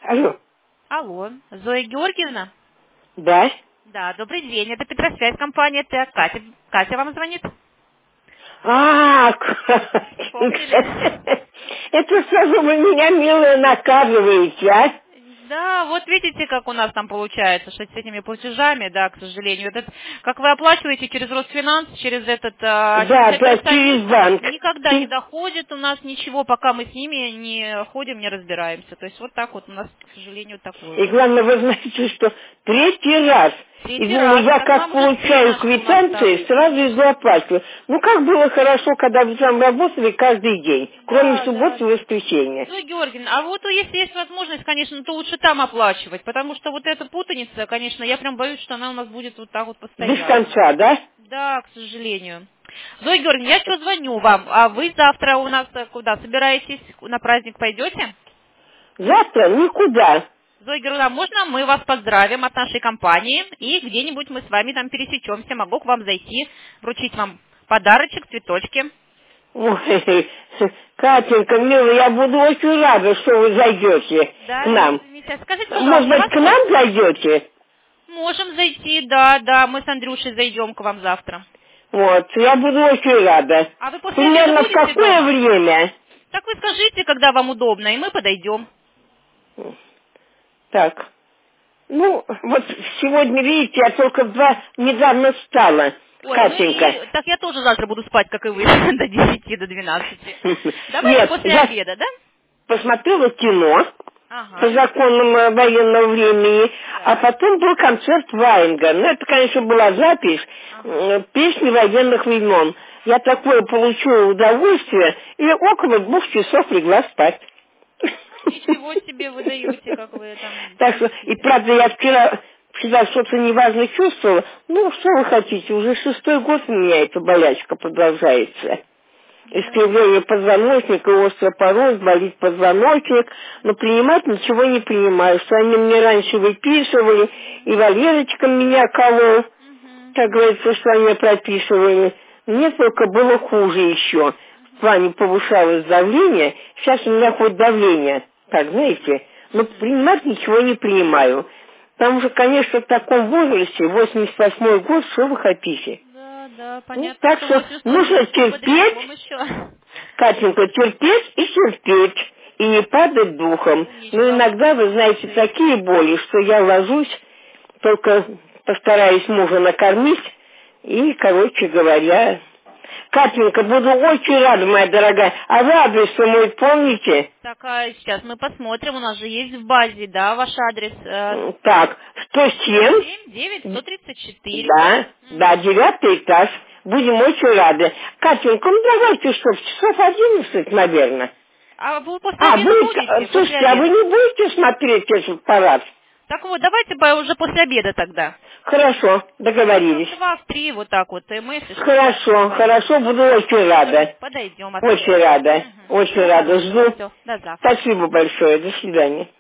Алло. Алло, Зоя Георгиевна? Да? Да, добрый день, это Петросвязь, компания ТЭК. Катя вам звонит? А, Вспомнили? это что же вы меня, милая, наказываете, а? Да, вот видите, как у нас там получается, что с этими платежами, да, к сожалению. Вот это, как вы оплачиваете через Росфинанс, через этот Да, да, через банк. никогда не доходит у нас ничего, пока мы с ними не ходим, не разбираемся. То есть вот так вот у нас, к сожалению, такое И вот. главное, вы знаете, что третий раз, и Третий думаю, раз, я так как нам уже получаю стыдно, что у нас квитанции, так. сразу иду оплачиваю. Ну, как было хорошо, когда вы там работали каждый день, кроме Да, субботы да. и воскресенья. Зоя Георгиевна, а вот если есть возможность, конечно, то лучше там оплачивать, потому что вот эта путаница, конечно, я прям боюсь, что она у нас будет вот так вот Без постоянно. конца, да? Да, к сожалению. Зоя Георгиевна, я что звоню вам, а вы завтра у нас куда, собираетесь, на праздник пойдете? Завтра никуда. Зоя Георгиевна, можно мы вас поздравим от нашей компании, и где-нибудь мы с вами там пересечемся, могу к вам зайти, вручить вам подарочек, цветочки. Ой, Катенька, милая, я буду очень рада, что вы зайдете к Да, нам. Митя, скажите, Может пожалуйста, быть, вас к нам зайдете? можем зайти, да, да, мы с Андрюшей зайдем к вам завтра. Вот, я буду очень рада. А вы после обеда Примерно в будете какое дома? время? Так вы скажите, когда вам удобно, и мы подойдем. Так, ну, вот сегодня, видите, я только недавно встала, Ой, ну Катенька. и так я тоже завтра буду спать, как и вы, до 10, до 12. Давайте Нет, после я обеда, да? посмотрела кино по Ага. законам военного времени, а Так. потом был концерт Ваенга. Ну, это, конечно, была запись Ага. песни военных времен. Я такое получила удовольствие, и около 2 часов легла спать. Ничего себе вы даете, как вы там Так что, и блестите. правда, я вчера что-то неважно чувствовала. Ну, что вы хотите, уже 6-й год у меня эта болячка продолжается. Да. Искривление позвоночника, остеопороз, болит позвоночник, но принимать ничего не принимаю. Что они мне раньше выписывали, и Валерочка меня колол, Угу. как говорится, что они прописывали. Мне только было хуже еще. В плане повышалось давление, сейчас у меня хоть давление, так, знаете, но принимать ничего не принимаю. Потому что, конечно, в таком возрасте, 88-й год, что вы хотите? Да, да, Ну, понятно, так что что возраст тоже нужно не терпеть, бодрячком еще. Катенька, терпеть и терпеть, и не падать духом. Но Умничка. иногда, вы знаете, Молодцы. такие боли, что я ложусь, только постараюсь мужа накормить, и, короче говоря... Катенька, буду очень рада, моя дорогая. А вы адрес мой помните? Так, а сейчас мы посмотрим, у нас же есть в базе, да, ваш адрес. Так, 107, 107-9-134. да, да, Мгм. 9-й этаж. Будем очень рады. Катенька, ну давайте что, в часов 11, наверное. А вы после А, обеда будете, будете? После слушайте, а вы обеда. не будете смотреть этот парад? Так вот, давайте уже после обеда тогда. Хорошо, Часов договорились. 2-3 вот так вот, и мы, если что, с вами Хорошо, поговорим. хорошо, буду очень рада. Подойдем, Очень отлично. рада, Мгм. очень Всего рада. хорошего. Жду. Все, до завтра. Спасибо большое, до свидания.